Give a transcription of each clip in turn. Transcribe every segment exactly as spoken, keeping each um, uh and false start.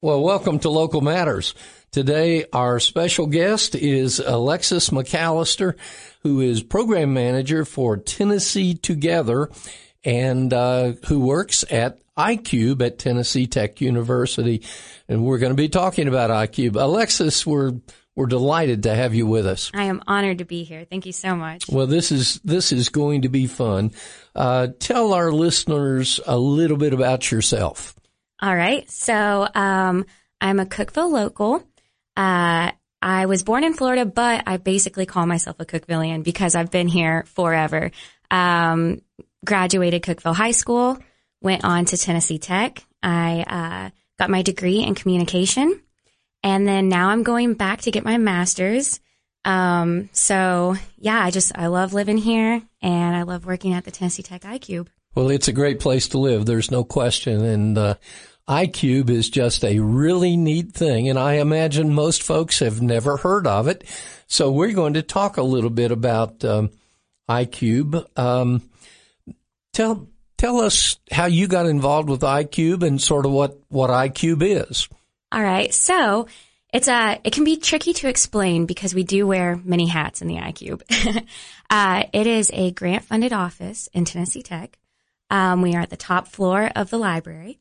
Well, welcome to Local Matters. Today, our special guest is Alexis McAllister, who is program manager for Tennessee Together and uh, who works at iCube at Tennessee Tech University. And we're going to be talking about iCube. Alexis, we're we're delighted to have you with us. I am honored to be here. Thank you so much. Well, this is this is going to be fun. Uh, tell our listeners a little bit about yourself. All right. So um, I'm a Cookeville local. Uh, I was born in Florida, but I basically call myself a Cookevillian because I've been here forever. Um, graduated Cookeville High School, went on to Tennessee Tech. I uh, got my degree in communication, and then now I'm going back to get my master's. Um, so, yeah, I just I love living here, and I love working at the Tennessee Tech iCube. Well, it's a great place to live. There's no question. And uh, iCube is just a really neat thing. And I imagine most folks have never heard of it. So we're going to talk a little bit about um, iCube. Um, tell tell us how you got involved with iCube and sort of what, what iCube is. All right. So it's a, it can be tricky to explain because we do wear many hats in the iCube. uh, it is a grant-funded office in Tennessee Tech. Um, we are at the top floor of the library,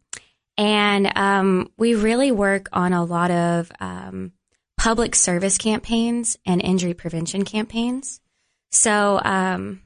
and um, we really work on a lot of um, public service campaigns and injury prevention campaigns. So, um,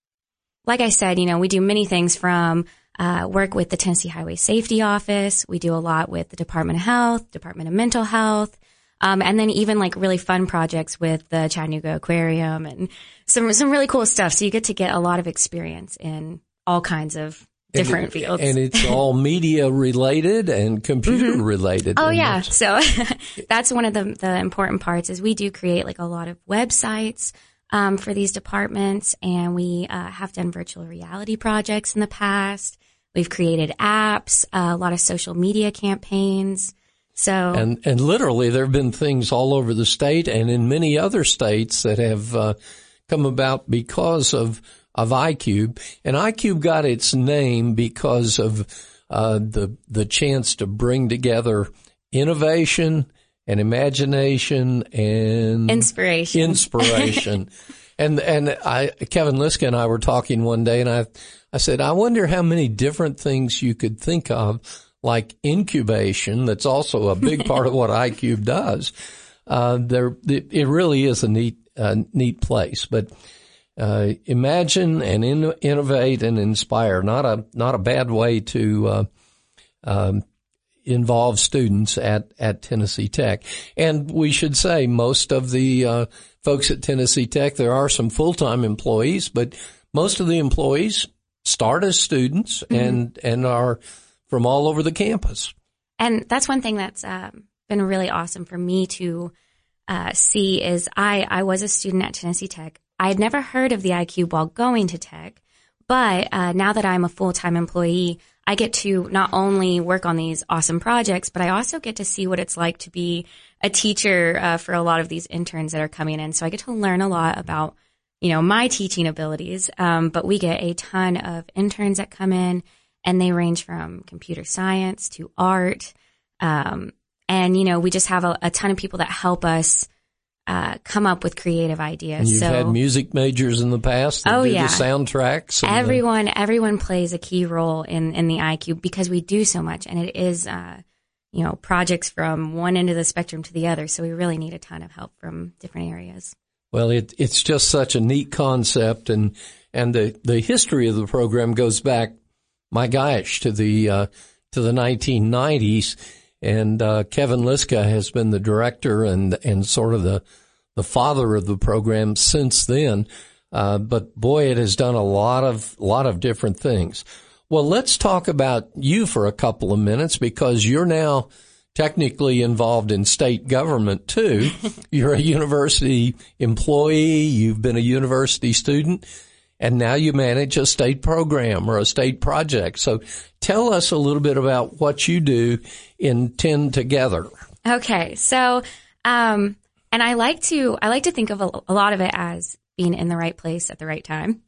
like I said, you know, we do many things from uh, work with the Tennessee Highway Safety Office. We do a lot with the Department of Health, Department of Mental Health, um, and then even like really fun projects with the Chattanooga Aquarium and some some really cool stuff. So you get to get a lot of experience in all kinds of different and, fields. And it's all media related and computer mm-hmm. related. Oh, yeah. So that's one of the, the important parts is we do create like a lot of websites um, for these departments, and we uh, have done virtual reality projects in the past. We've created apps, uh, a lot of social media campaigns. So and and literally there have been things all over the state and in many other states that have uh, come about because of of iCube. And iCube got its name because of uh, the the chance to bring together innovation and imagination and inspiration. Inspiration. and and I Kevin Liska and I were talking one day, and I I said, I wonder how many different things you could think of, like incubation. That's also a big part of what iCube does. Uh, there, it, it really is a neat uh, neat place, but. Uh, imagine and in, innovate and inspire. Not a not a bad way to uh, um, involve students at at Tennessee Tech. And we should say most of the uh, folks at Tennessee Tech, there are some full time employees, but most of the employees start as students mm-hmm. and and are from all over the campus. And that's one thing that's um, been really awesome for me to uh, see is I I was a student at Tennessee Tech. I had never heard of the iCube while going to Tech, but uh, now that I'm a full-time employee, I get to not only work on these awesome projects, but I also get to see what it's like to be a teacher uh, for a lot of these interns that are coming in. So I get to learn a lot about, you know, my teaching abilities. Um, but we get a ton of interns that come in, and they range from computer science to art. Um, and, you know, we just have a, a ton of people that help us Uh, come up with creative ideas. And you've so, had music majors in the past that oh, do yeah. the soundtracks. Everyone, the- everyone plays a key role in, in the iCube because we do so much, and it is, uh, you know, projects from one end of the spectrum to the other. So we really need a ton of help from different areas. Well, it, it's just such a neat concept, and and the, the history of the program goes back, my gosh, to the uh, to the nineteen nineties. And uh, Kevin Liska has been the director and and sort of the the father of the program since then. Uh, but boy, it has done a lot of lot of different things. Well, let's talk about you for a couple of minutes because you're now technically involved in state government too. You're a university employee. You've been a university student. And now you manage a state program or a state project. So tell us a little bit about what you do in Ten Together. Okay. So, um, and I like to, I like to think of a, a lot of it as being in the right place at the right time.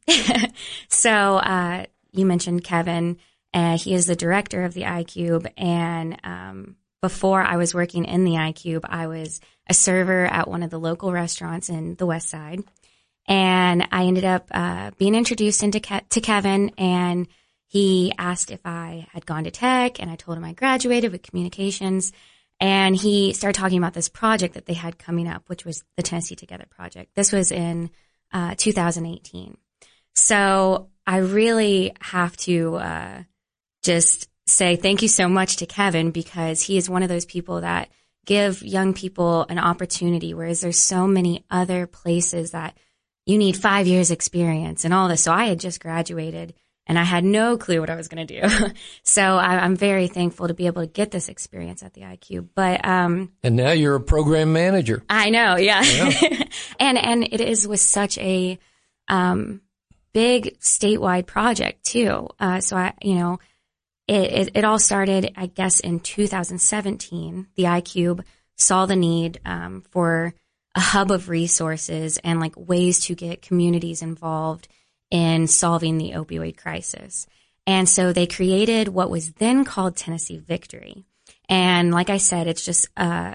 so, uh, you mentioned Kevin, uh, he is the director of the iCube, and, um, before I was working in the iCube, I was a server at one of the local restaurants in the West Side. And I ended up uh, being introduced into Ke- to Kevin, and he asked if I had gone to tech, and I told him I graduated with communications. And he started talking about this project that they had coming up, which was the Tennessee Together project. This was in uh, two thousand eighteen. So I really have to uh, just say thank you so much to Kevin, because he is one of those people that give young people an opportunity, whereas there's so many other places that you need five years experience and all this. So I had just graduated and I had no clue what I was going to do. So I, I'm very thankful to be able to get this experience at the iCube. But um, and now you're a program manager. I know, yeah, yeah. and and it is with such a um, big statewide project too. Uh, so I, you know, it, it it all started, I guess, in two thousand seventeen. The iCube saw the need um, for a hub of resources and like ways to get communities involved in solving the opioid crisis. And so they created what was then called Tennessee Victory. And like I said, it's just a,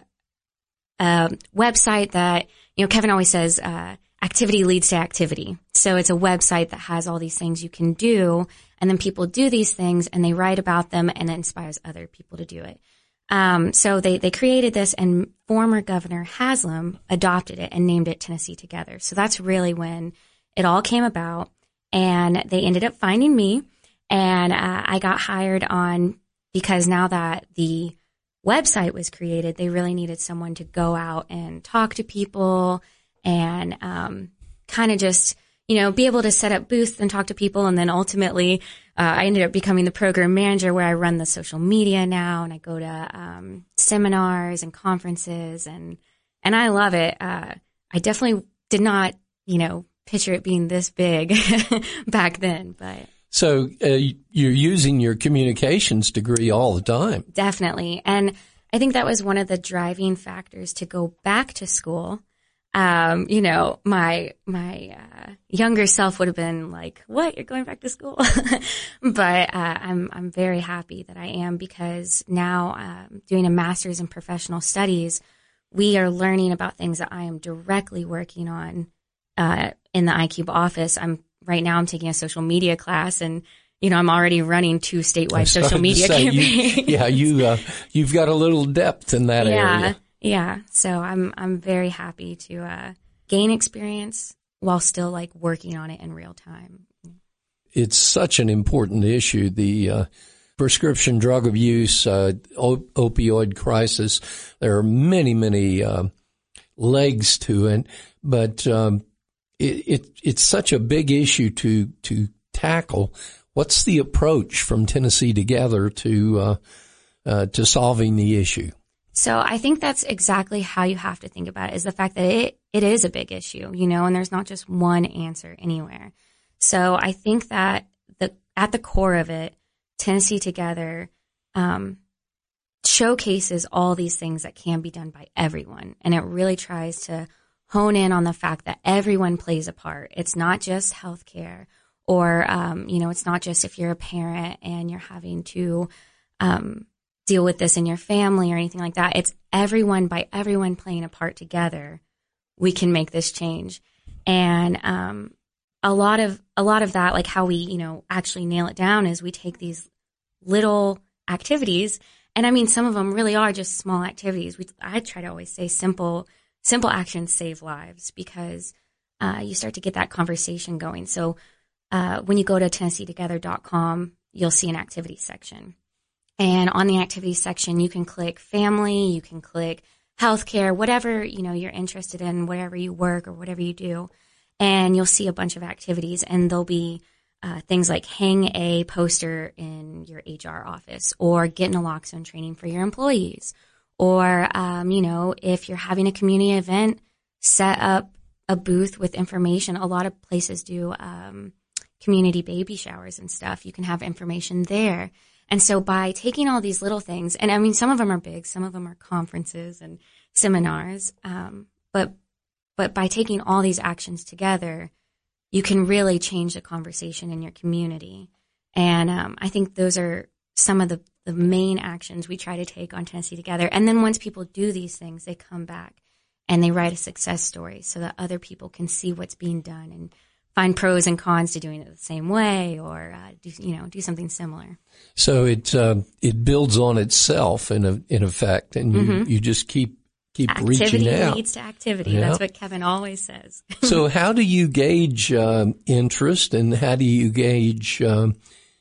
a website that, you know, Kevin always says, uh, activity leads to activity. So it's a website that has all these things you can do, and then people do these things and they write about them, and it inspires other people to do it. Um, so they, they created this, and former Governor Haslam adopted it and named it Tennessee Together. So that's really when it all came about, and they ended up finding me, and uh, I got hired on because now that the website was created, they really needed someone to go out and talk to people and um, kind of just, you know, be able to set up booths and talk to people. And then ultimately, uh, I ended up becoming the program manager, where I run the social media now, and I go to um, seminars and conferences, and and I love it. Uh, I definitely did not, you know, picture it being this big back then, but. So uh, you're using your communications degree all the time. Definitely. And I think that was one of the driving factors to go back to school. Um, you know, my, my, uh, younger self would have been like, what? You're going back to school? But, uh, I'm, I'm very happy that I am, because now, um, doing a master's in professional studies, we are learning about things that I am directly working on, uh, in the iCube office. I'm, right now I'm taking a social media class, and, you know, I'm already running two statewide social media say, campaigns. You, yeah, you, uh, you've got a little depth in that yeah. area. Yeah. So I'm, I'm very happy to, uh, gain experience while still like working on it in real time. It's such an important issue. The, uh, prescription drug abuse, uh, op- opioid crisis. There are many, many, uh, legs to it, but, um, it, it, it's such a big issue to, to tackle. What's the approach from Tennessee Together to, uh, uh, to solving the issue? So I think that's exactly how you have to think about it, is the fact that it, it is a big issue, you know, and there's not just one answer anywhere. So I think that the, at the core of it, Tennessee Together, um, showcases all these things that can be done by everyone. And it really tries to hone in on the fact that everyone plays a part. It's not just healthcare, or, um, you know, it's not just if you're a parent and you're having to, um, deal with this in your family or anything like that. It's everyone, by everyone playing a part together, we can make this change. And, um, a lot of, a lot of that, like how we, you know, actually nail it down, is we take these little activities. And I mean, some of them really are just small activities. We, I try to always say simple, simple actions save lives, because, uh, you start to get that conversation going. So, uh, when you go to Tennessee Together dot com, you'll see an activity section. And on the activity section, you can click family, you can click healthcare, whatever, you know, you're interested in, whatever you work or whatever you do. And you'll see a bunch of activities, and there'll be uh, things like hang a poster in your H R office, or get naloxone training for your employees. Or, um, you know, if you're having a community event, set up a booth with information. A lot of places do um, community baby showers and stuff. You can have information there. And so by taking all these little things, and I mean, some of them are big, some of them are conferences and seminars, um, but but by taking all these actions together, you can really change the conversation in your community. And um, I think those are some of the the main actions we try to take on Tennessee Together. And then once people do these things, they come back and they write a success story so that other people can see what's being done and find pros and cons to doing it the same way, or uh, do, you know, do something similar. So it uh, it builds on itself in a, in effect, and you, Mm-hmm. you just keep keep Activity reaching out. leads to activity. Yeah. That's what Kevin always says. So how do you gauge um, interest, and how do you gauge um,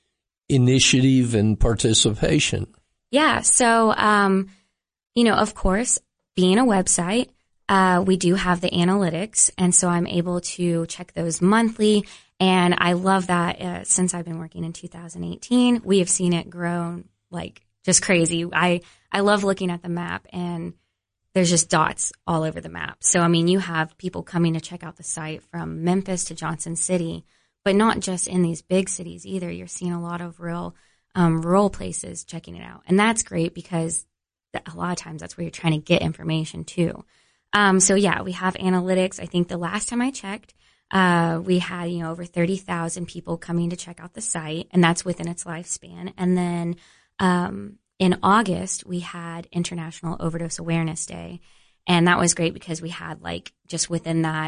initiative and participation? Yeah. So, um, you know, of course, being a website, uh, we do have the analytics. And so I'm able to check those monthly. And I love that uh, since I've been working in two thousand eighteen, we have seen it grow like just crazy. I, I love looking at the map, and there's just dots all over the map. So, I mean, you have people coming to check out the site from Memphis to Johnson City, but not just in these big cities either. You're seeing a lot of rural, um, rural places checking it out. And that's great because a lot of times that's where you're trying to get information too. Um, so yeah, we have analytics. I think the last time I checked, uh, we had, you know, over thirty thousand people coming to check out the site, and that's within its lifespan. And then, um, in August, we had International Overdose Awareness Day. And that was great because we had like just within that,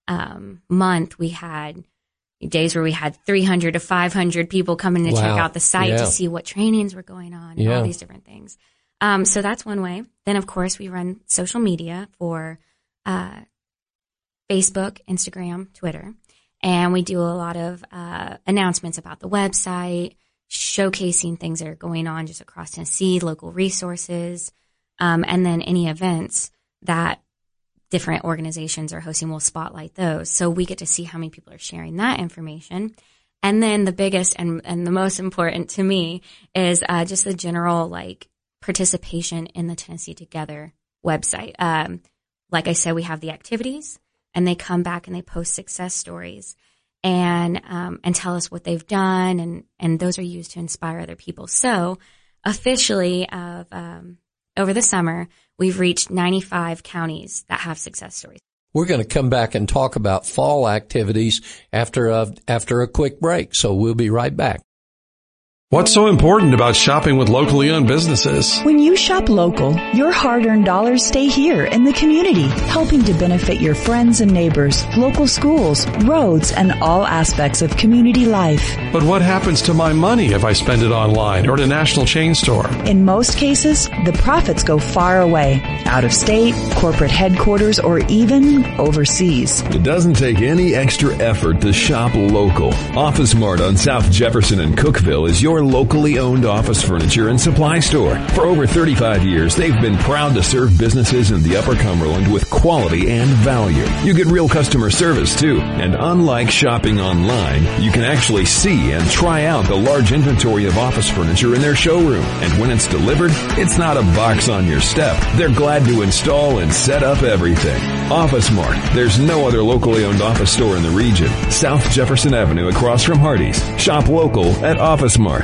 um, month, we had days where we had three hundred to five hundred people coming to Wow. check out the site Yeah. to see what trainings were going on and Yeah. all these different things. Um, so that's one way. Then, of course, we run social media for uh, Facebook, Instagram, Twitter. And we do a lot of uh, announcements about the website, showcasing things that are going on just across Tennessee, local resources, um, and then any events that different organizations are hosting, we'll spotlight those. So we get to see how many people are sharing that information. And then the biggest and, and the most important to me is uh, just the general like participation in the Tennessee Together website. Um, like I said, we have the activities, and they come back and they post success stories and um, and tell us what they've done, and and those are used to inspire other people. So officially, of um, over the summer, we've reached ninety-five counties that have success stories. We're going to come back and talk about fall activities after a, after a quick break, so we'll be right back. What's so important about shopping with locally owned businesses? When you shop local, your hard-earned dollars stay here in the community, helping to benefit your friends and neighbors, local schools, roads, and all aspects of community life. But what happens to my money if I spend it online or at a national chain store? In most cases, the profits go far away, out of state, corporate headquarters, or even overseas. It doesn't take any extra effort to shop local. Office Mart on South Jefferson and Cookeville is your locally owned office furniture and supply store. For over thirty-five years, they've been proud to serve businesses in the Upper Cumberland with quality and value. You get real customer service too. And unlike shopping online, you can actually see and try out the large inventory of office furniture in their showroom. And when it's delivered, it's not a box on your step. They're glad to install and set up everything. Office Mart. There's no other locally owned office store in the region. South Jefferson Avenue across from Hardee's. Shop local at Office Mart.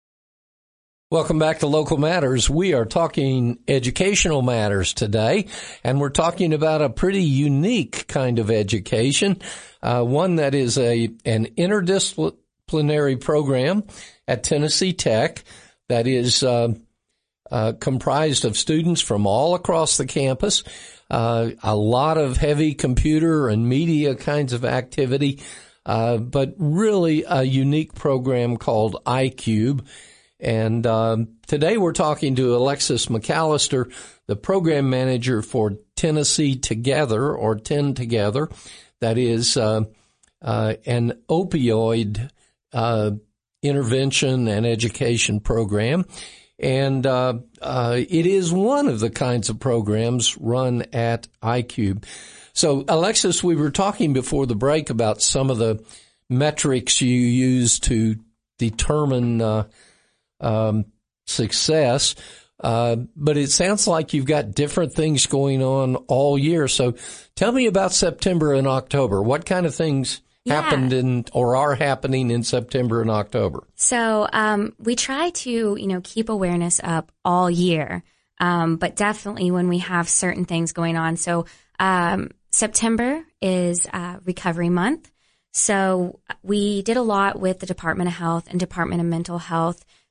Welcome back to Local Matters. We are talking educational matters today, and we're talking about a pretty unique kind of education, uh, one that is a an interdisciplinary program at Tennessee Tech that is uh, uh, comprised of students from all across the campus, uh, a lot of heavy computer and media kinds of activity, uh, but really a unique program called iCube. And um, today we're talking to Alexis McAllister, the program manager for Tennessee Together, or TEN Together. That is uh, uh, an opioid uh, intervention and education program. And uh, uh, it is one of the kinds of programs run at iCube. So, Alexis, we were talking before the break about some of the metrics you use to determine uh Um, success, uh, but it sounds like you've got different things going on all year. So tell me about September and October. What kind of things Yeah. happened in or are happening in September and October? So um, we try to, you know, keep awareness up all year, um, but definitely when we have certain things going on. So um, September is uh, Recovery Month. So we did a lot with the Department of Health and Department of Mental Health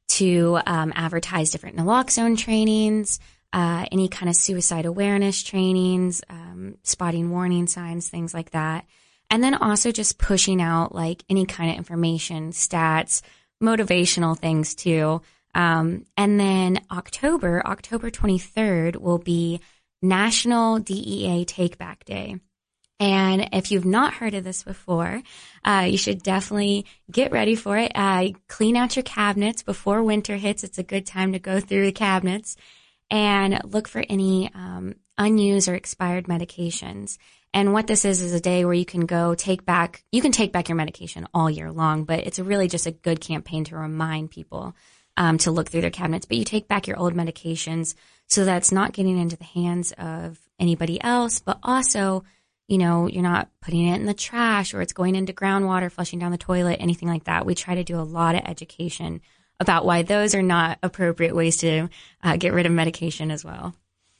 to um, advertise different naloxone trainings, uh, any kind of suicide awareness trainings, um, spotting warning signs, things like that. And then also just pushing out like any kind of information, stats, motivational things too. Um, and then October, October twenty-third will be National D E A Take Back Day. And if you've not heard of this before, uh, you should definitely get ready for it. Uh, clean out your cabinets before winter hits. It's a good time to go through the cabinets and look for any um, unused or expired medications. And what this is is a day where you can go take back, you can take back your medication all year long, but it's really just a good campaign to remind people um, to look through their cabinets. But you take back your old medications so that it's not getting into the hands of anybody else, but also, you know, you're not putting it in the trash or it's going into groundwater, flushing down the toilet, anything like that. We try to do a lot of education about why those are not appropriate ways to uh, get rid of medication as well.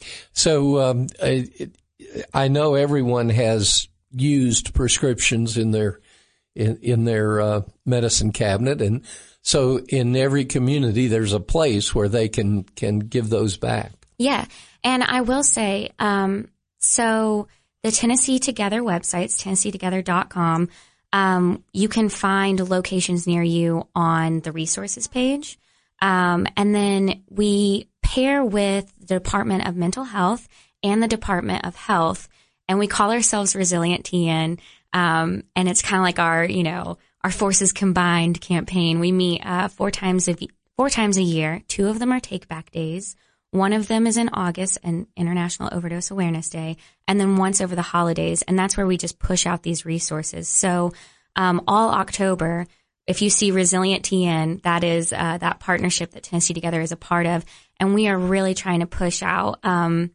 So um, I, I know everyone has used prescriptions in their in, in their uh, medicine cabinet, and so in every community there's a place where they can can give those back. Yeah, and I will say, um, so the Tennessee Together websites, tennessee together dot com, um, you can find locations near you on the resources page. Um, and then we pair with the Department of Mental Health and the Department of Health, and we call ourselves Resilient T N. Um, and it's kind of like our, you know, our forces combined campaign. We meet uh, four times a four times a year. Two of them are take back days. One of them is in August, an International Overdose Awareness Day, and then once over the holidays. And that's where we just push out these resources. So um, all October, if you see Resilient T N, that is uh, that partnership that Tennessee Together is a part of. And we are really trying to push out um,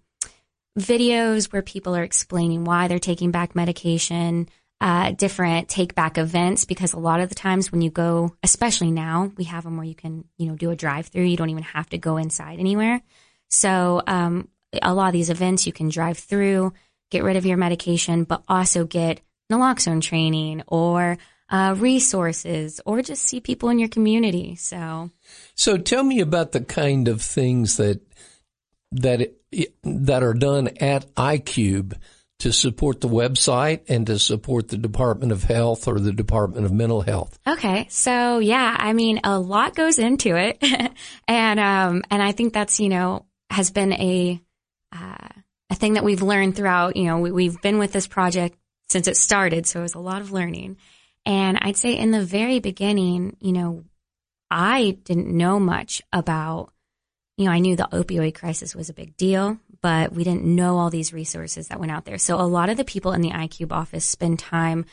videos where people are explaining why they're taking back medication, uh, different take back events, because a lot of the times when you go, especially now, we have them where you can, you know, do a drive through. You don't even have to go inside anywhere. So um, a lot of these events you can drive through, get rid of your medication, but also get naloxone training or uh, resources, or just see people in your community. So, so tell me about the kind of things that that that are done at iCube to support the website and to support the Department of Health or the Department of Mental Health. Okay. So yeah, I mean, a lot goes into it. and, um, and I think that's, you know, has been a, uh, a thing that we've learned throughout, you know, we, we've been with this project since it started. So it was a lot of learning. And I'd say in the very beginning, you know, I didn't know much about, you know, I knew the opioid crisis was a big deal, but we didn't know all these resources that went out there. So a lot of the people in the iCube office spend time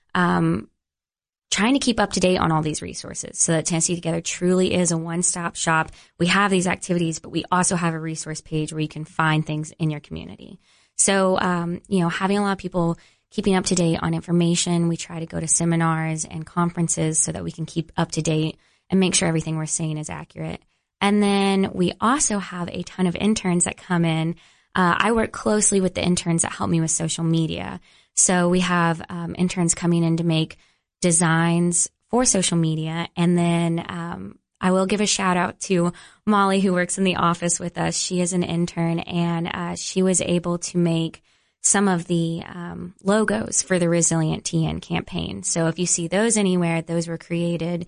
um, trying to keep up to date on all these resources so that Tennessee Together truly is a one-stop shop. We have these activities, but we also have a resource page where you can find things in your community. So, um, you know, having a lot of people keeping up to date on information. We try to go to seminars and conferences so that we can keep up to date and make sure everything we're saying is accurate. And then we also have a ton of interns that come in. Uh, I work closely with the interns that help me with social media. So we have um, interns coming in to make designs for social media. And then um, I will give a shout out to Molly, who works in the office with us. She is an intern, and uh, she was able to make some of the um, logos for the Resilient T N campaign. So if you see those anywhere, those were created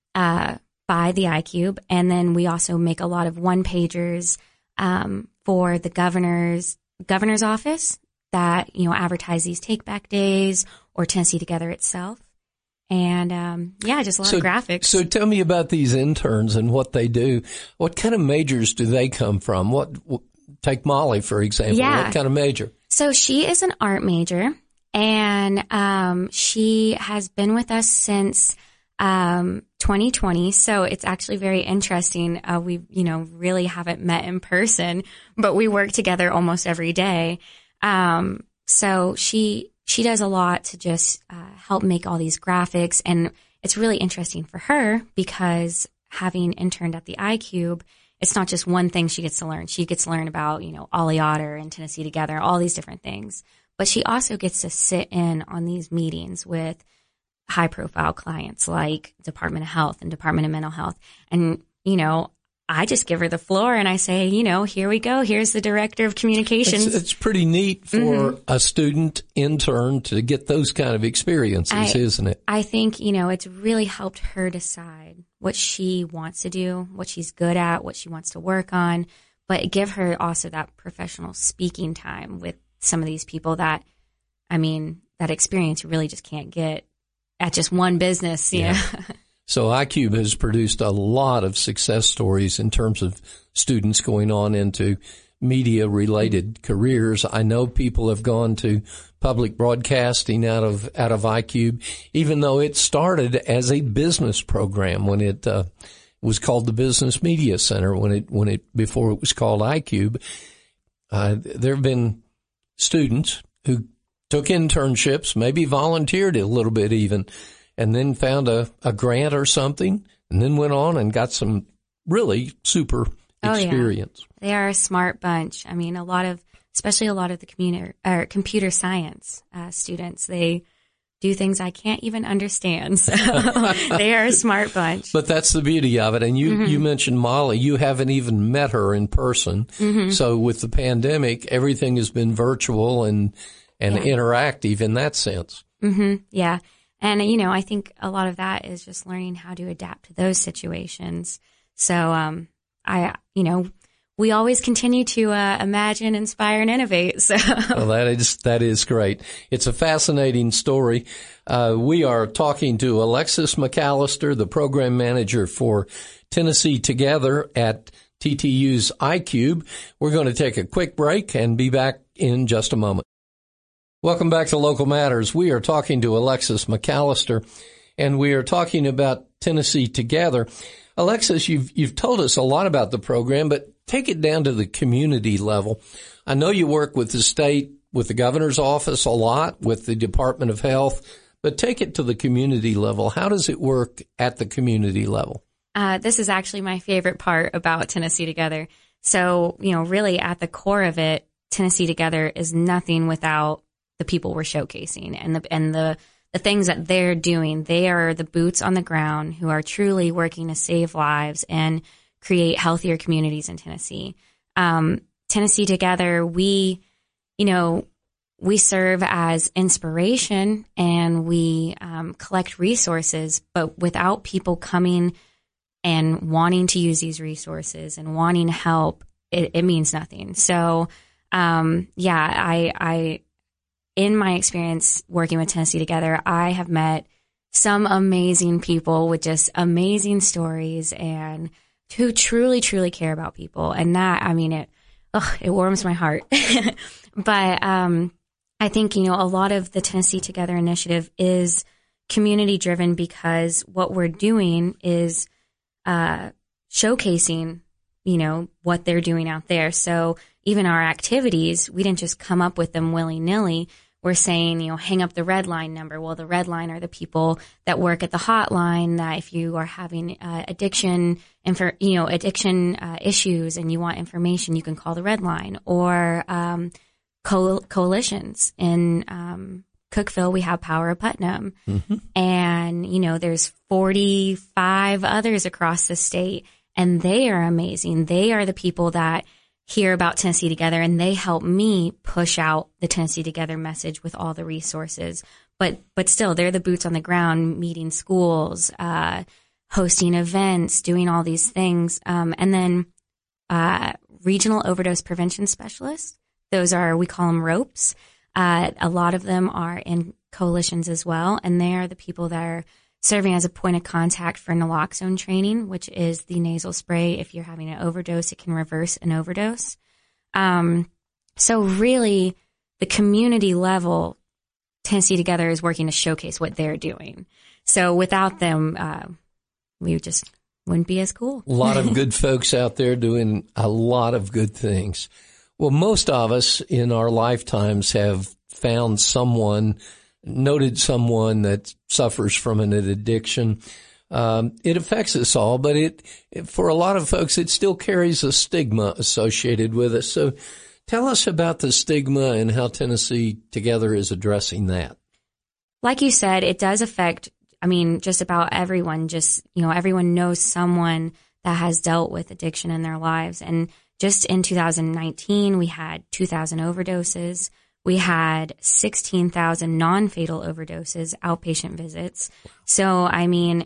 uh by the iCube. And then we also make a lot of one-pagers um, for the governor's governor's office that, you know, advertise these take-back days, or Tennessee Together itself. And, um, yeah, just a lot so, of graphics. So tell me about these interns and what they do. What kind of majors do they come from? What, what take Molly, for example. Yeah. What kind of major? So she is an art major, and um, she has been with us since Um, twenty twenty. So it's actually very interesting. Uh, we, you know, really haven't met in person, but we work together almost every day. Um, so she, she does a lot to just, uh, help make all these graphics. And it's really interesting for her because having interned at the iCube, it's not just one thing she gets to learn. She gets to learn about, you know, Ollie Otter and Tennessee Together, all these different things. But she also gets to sit in on these meetings with high profile clients like Department of Health and Department of Mental Health. And, you know, I just give her the floor and I say, you know, here we go. Here's the director of communications. It's, it's pretty neat for mm-hmm. a student intern to get those kind of experiences, I, isn't it? I think, you know, it's really helped her decide what she wants to do, what she's good at, what she wants to work on, but give her also that professional speaking time with some of these people that, I mean, that experience you really just can't get at just one business. You yeah. know? So iCube has produced a lot of success stories in terms of students going on into media-related careers. I know people have gone to public broadcasting out of out of iCube, even though it started as a business program when it uh, was called the Business Media Center. When it when it before it was called iCube, uh, there have been students who took internships, maybe volunteered a little bit even, and then found a, a grant or something, and then went on and got some really super experience. Oh, yeah. They are a smart bunch. I mean, a lot of, especially a lot of the commuter, or computer science uh, students, they do things I can't even understand. So they are a smart bunch. But that's the beauty of it. And you, mm-hmm. you mentioned Molly. You haven't even met her in person. Mm-hmm. So with the pandemic, everything has been virtual and, and yeah. interactive in that sense. Mm-hmm. Yeah. And, you know, I think a lot of that is just learning how to adapt to those situations. So, um, I, you know, we always continue to uh, imagine, inspire, and innovate. So, well, that is that is great. It's a fascinating story. Uh, we are talking to Alexis McAllister, the program manager for Tennessee Together at T T U's iCube. We're going to take a quick break and be back in just a moment. Welcome back to Local Matters. We are talking to Alexis McAllister, and we are talking about Tennessee Together. Alexis, you've you've told us a lot about the program, but take it down to the community level. I know you work with the state, with the governor's office a lot, with the Department of Health, but take it to the community level. How does it work at the community level? Uh, this is actually my favorite part about Tennessee Together. So, you know, really at the core of it, Tennessee Together is nothing without the people we're showcasing and the and the the things that they're doing. They are the boots on the ground who are truly working to save lives and create healthier communities in Tennessee. Um, Tennessee Together, we, you know, we serve as inspiration and we um, collect resources, but without people coming and wanting to use these resources and wanting help, it, it means nothing. So, um, yeah, I, I, in my experience working with Tennessee Together, I have met some amazing people with just amazing stories and who truly, truly care about people. And that, I mean, it, ugh, it warms my heart. But, um, I think, you know, a lot of the Tennessee Together initiative is community driven because what we're doing is, uh, showcasing, you know, what they're doing out there. So even our activities, we didn't just come up with them willy nilly. We're saying, you know, hang up the red line number. Well, the red line are the people that work at the hotline that if you are having uh, addiction, infor- you know, addiction uh, issues and you want information, you can call the red line. Or um, co- coalitions. In um, Cookeville, we have Power of Putnam. Mm-hmm. And, you know, there's forty-five others across the state, and they are amazing. They are the people that hear about Tennessee Together, and they help me push out the Tennessee Together message with all the resources. But but still, they're the boots on the ground, meeting schools, uh, hosting events, doing all these things. Um, and then uh, regional overdose prevention specialists. Those are, we call them ropes. Uh, a lot of them are in coalitions as well, and they are the people that are serving as a point of contact for naloxone training, which is the nasal spray. If you're having an overdose, it can reverse an overdose. Um, so really, the community level, Tennessee Together is working to showcase what they're doing. So without them, uh, we just wouldn't be as cool. A lot of good folks out there doing a lot of good things. Well, most of us in our lifetimes have found someone, noted someone that suffers from an addiction. Um, it affects us all, but it, for a lot of folks, it still carries a stigma associated with it. So tell us about the stigma and how Tennessee Together is addressing that. Like you said, it does affect, I mean, just about everyone. Just, you know, everyone knows someone that has dealt with addiction in their lives. And just in two thousand nineteen, we had two thousand overdoses. We had sixteen thousand non-fatal overdoses, outpatient visits. So, I mean,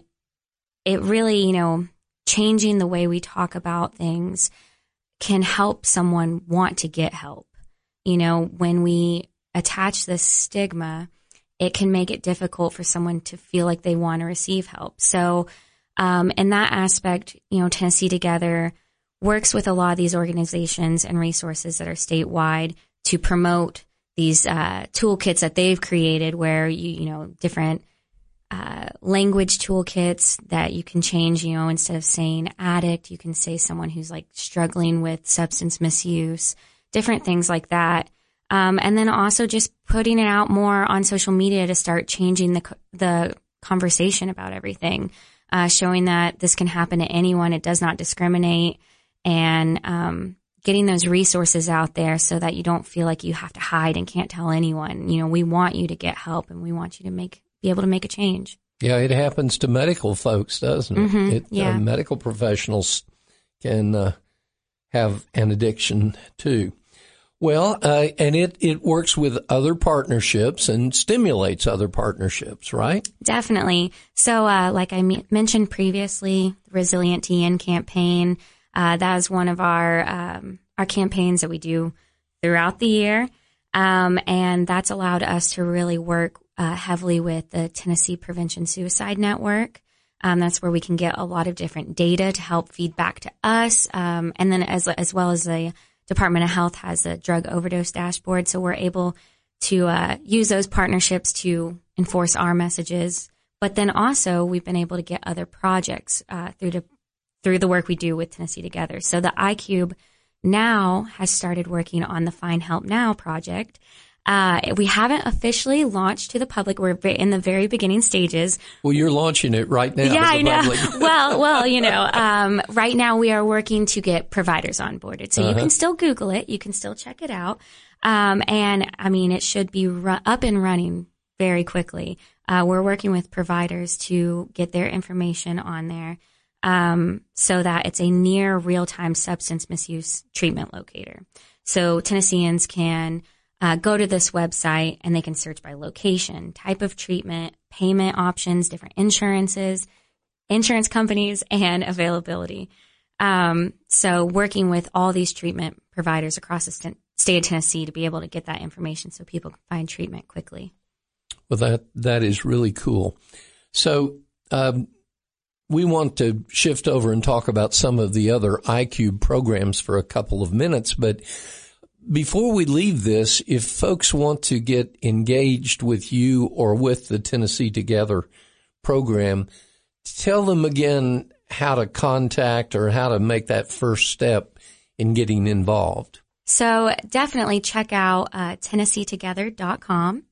it really, you know, changing the way we talk about things can help someone want to get help. You know, when we attach this stigma, it can make it difficult for someone to feel like they want to receive help. So, um, in that aspect, you know, Tennessee Together works with a lot of these organizations and resources that are statewide to promote these uh, toolkits that they've created, where you, you know, different uh, language toolkits that you can change. You know, instead of saying addict, you can say someone who's like struggling with substance misuse, different things like that. Um, and then also just putting it out more on social media to start changing the the conversation about everything, uh, showing that this can happen to anyone. It does not discriminate, and um, getting those resources out there so that you don't feel like you have to hide and can't tell anyone. You know, we want you to get help, and we want you to make be able to make a change. Yeah, it happens to medical folks, doesn't it? Mm-hmm, it yeah. uh, medical professionals can uh, have an addiction too. Well, uh, and it, it works with other partnerships and stimulates other partnerships, right? Definitely. So, uh, like I m- mentioned previously, the Resilient T N campaign, uh, that is one of our, um, our campaigns that we do throughout the year. Um, and that's allowed us to really work, uh, heavily with the Tennessee Prevention Suicide Network. Um, that's where we can get a lot of different data to help feed back to us. Um, and then as, as well as the Department of Health has a drug overdose dashboard, so we're able to uh, use those partnerships to enforce our messages. But then also we've been able to get other projects uh, through the through the work we do with Tennessee Together. So the iCube now has started working on the Find Help Now project. Uh, we haven't officially launched to the public. We're in the very beginning stages. Well, you're launching it right now. Yeah, I know. Public. well, well, you know, um, right now we are working to get providers onboarded. So uh-huh. you can still Google it. You can still check it out. Um, and I mean, it should be ru- up and running very quickly. Uh, we're working with providers to get their information on there, um, so that it's a near real-time substance misuse treatment locator. So Tennesseans can Uh, go to this website and they can search by location, type of treatment, payment options, different insurances, insurance companies, and availability. Um, so working with all these treatment providers across the st- state of Tennessee to be able to get that information so people can find treatment quickly. Well, that that is really cool. So um, we want to shift over and talk about some of the other iCube programs for a couple of minutes, but before we leave this, if folks want to get engaged with you or with the Tennessee Together program, tell them again how to contact or how to make that first step in getting involved. So definitely check out uh, Tennessee Together dot com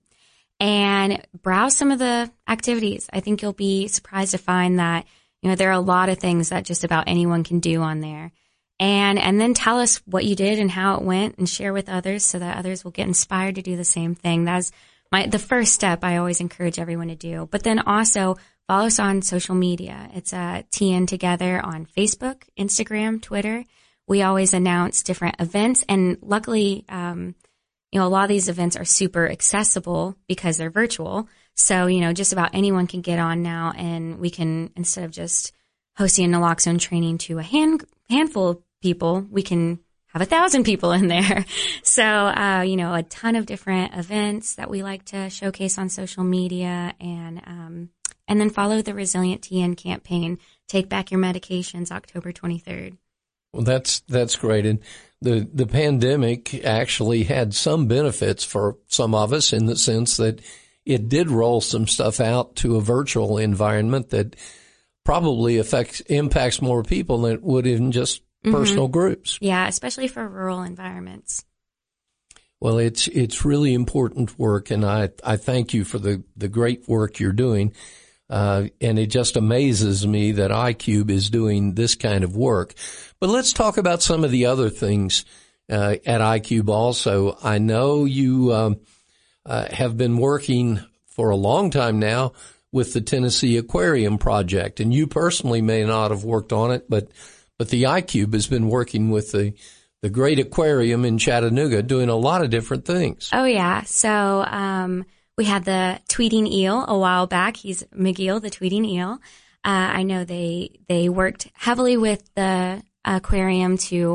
and browse some of the activities. I think you'll be surprised to find that, you know, there are a lot of things that just about anyone can do on there. And and then tell us what you did and how it went and share with others so that others will get inspired to do the same thing. That's my the first step I always encourage everyone to do. But then also follow us on social media. It's uh, T N Together on Facebook, Instagram, Twitter. We always announce different events. And luckily, um, you know, a lot of these events are super accessible because they're virtual. So, you know, just about anyone can get on now, and we can, instead of just hosting a naloxone training to a hand handful of people, we can have a thousand people in there. So, uh, you know, a ton of different events that we like to showcase on social media, and, um, and then follow the Resilient T N campaign. Take back your medications, October twenty-third. Well, that's, that's great. And the, the pandemic actually had some benefits for some of us in the sense that it did roll some stuff out to a virtual environment that probably affects, impacts more people than it would in just mm-hmm. personal groups. Yeah, especially for rural environments. Well, it's, it's really important work, and I, I thank you for the, the great work you're doing. Uh, and it just amazes me that iCube is doing this kind of work. But let's talk about some of the other things, uh, at iCube also. I know you, um, uh, have been working for a long time now with the Tennessee Aquarium Project. And you personally may not have worked on it, but but the iCube has been working with the the Great Aquarium in Chattanooga, doing a lot of different things. Oh, yeah. So um, we had the tweeting eel a while back. He's McGeel, the tweeting eel. Uh, I know they they worked heavily with the aquarium to,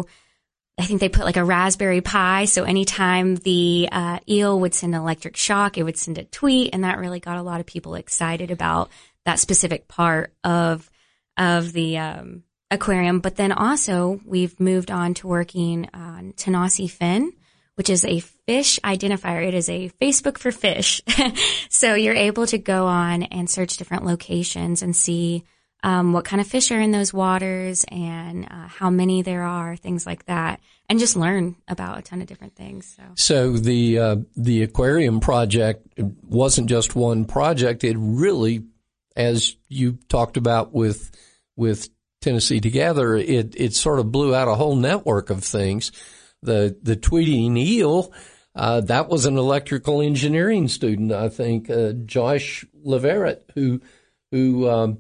I think they put like a Raspberry Pi. So anytime the uh, eel would send an electric shock, it would send a tweet. And that really got a lot of people excited about that specific part of of the um aquarium. But then also we've moved on to working on Tanasi Fin, which is a fish identifier. It is a Facebook for fish. So you're able to go on and search different locations and see um, what kind of fish are in those waters and uh, how many there are, things like that, and just learn about a ton of different things. So, so the uh, the Aquarium Project wasn't just one project. It really, as you talked about with with Tennessee Together, it, it sort of blew out a whole network of things. The, the tweeting eel, uh, that was an electrical engineering student, I think, uh, Josh Leverett, who, who, um,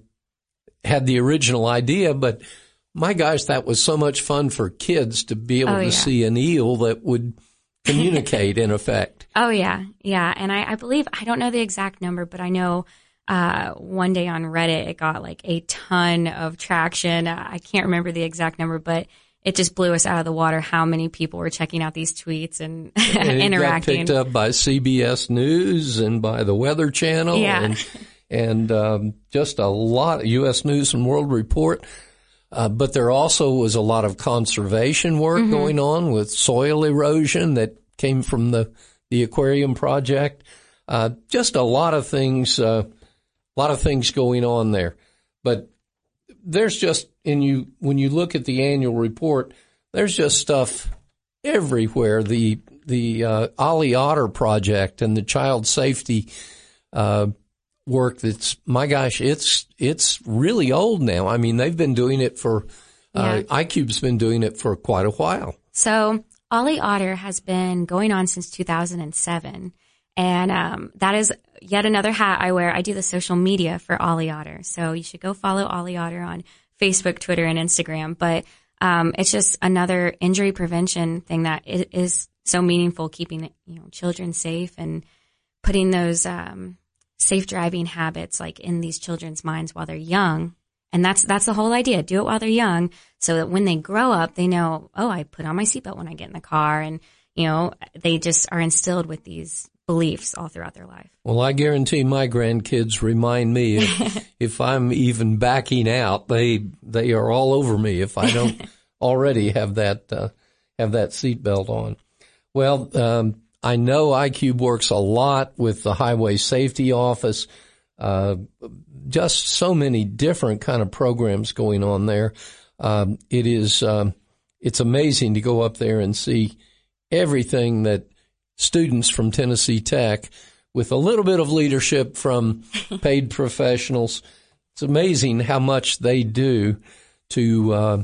had the original idea, but my gosh, that was so much fun for kids to be able oh, to yeah. see an eel that would communicate in effect. Oh, yeah. Yeah. And I, I believe, I don't know the exact number, but I know Uh, one day on Reddit, it got like a ton of traction. I can't remember the exact number, but it just blew us out of the water how many people were checking out these tweets and, and interacting. It got picked up by C B S News and by the Weather Channel. Yeah. And, and um, just a lot of U S News and World Report. Uh, but there also was a lot of conservation work mm-hmm. going on with soil erosion that came from the, the Aquarium Project. Uh, just a lot of things, uh, A lot of things going on there, but there's just, in you, when you look at the annual report, there's just stuff everywhere. The, the, uh, Ollie Otter Project and the child safety, uh, work that's, my gosh, it's, it's really old now. I mean, they've been doing it for, uh, yeah. iCube's been doing it for quite a while. So Ollie Otter has been going on since two thousand seven. And um that is yet another hat I wear. I do the social media for Ollie Otter. So you should go follow Ollie Otter on Facebook, Twitter, and Instagram. But um it's just another injury prevention thing that is so meaningful, keeping, you know, children safe and putting those um safe driving habits like in these children's minds while they're young. And that's that's the whole idea. Do it while they're young so that when they grow up, they know, oh, I put on my seatbelt when I get in the car. And, you know, they just are instilled with these beliefs all throughout their life. Well, I guarantee my grandkids remind me if, if I'm even backing out, they they are all over me if I don't already have that uh, have that seatbelt on. Well, um, I know iCube works a lot with the Highway Safety Office. Uh, just so many different kind of programs going on there. Um, it is um, it's amazing to go up there and see everything that students from Tennessee Tech, with a little bit of leadership from paid professionals. It's amazing how much they do to uh,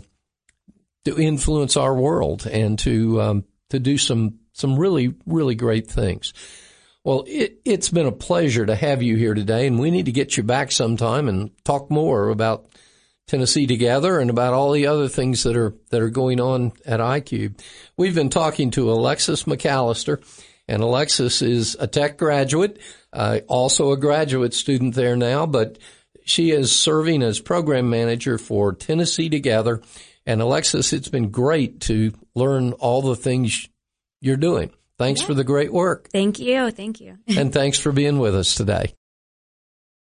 to influence our world and to um, to do some some really really great things. Well, it, it's been a pleasure to have you here today, and we need to get you back sometime and talk more about Tennessee Together and about all the other things that are that are going on at iCube. We've been talking to Alexis McAllister, and Alexis is a tech graduate, uh, also a graduate student there now, but she is serving as program manager for Tennessee Together. And Alexis, it's been great to learn all the things you're doing. Thanks yeah. for the great work. Thank you. Thank you. And thanks for being with us today.